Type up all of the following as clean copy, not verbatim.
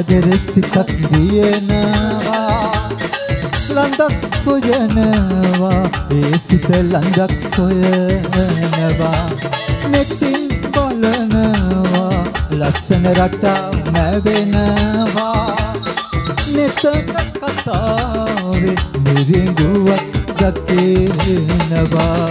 ආදර සිතක් දියනවා ලඳක් සොයනවා ඒ සිත ලඳක් සොයනවා නෙතින් බලනවා ලස්සන රටා නැවෙනවා නෙතක කතාවේ මිරිඟුවක් දකිනවා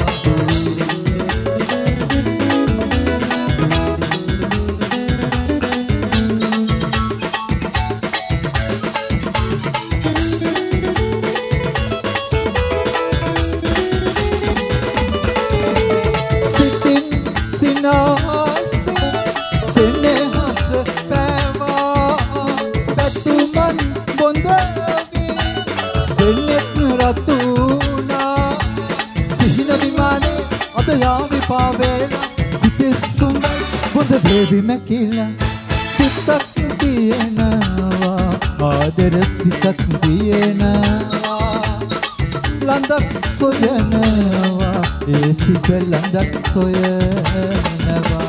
Baby Makila sitak diyenawa ආදර සිතක් දියනවා ලඳක් සොයනවා ඒ සිත ලඳක් සොයනවා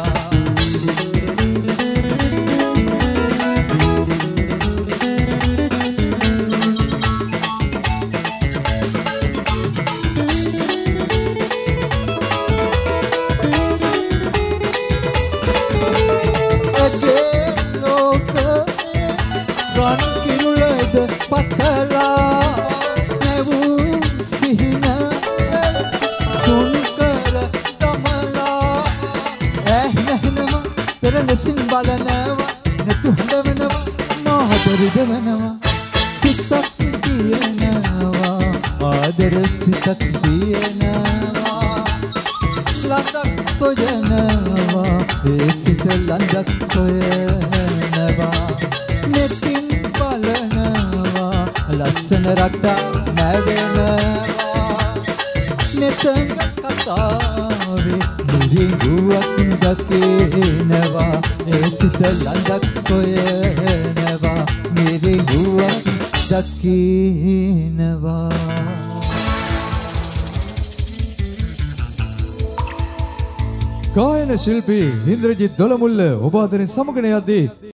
ලෙසින් බලනවා නැතු හඳවනවා නොහදරිදවනවා සිතක් දියනවා ආදර සිතක් දියනවා ලඳක් සොයනවා ඒ සිත ලඳක් සොයනවා නෙතින් බලනවා ලස්සන රටා නැවෙනවා නෙතක කතාවේ මිරිඟුවක් දකිනවා ඒ සිත ලඳක් සොයනවා මිරිඟුවක් දකිනවා ගායන ශිල්පී ඉන්ද්‍රජිත් දොළමුල්ල ඔබ අතරින් සමගන යද්දී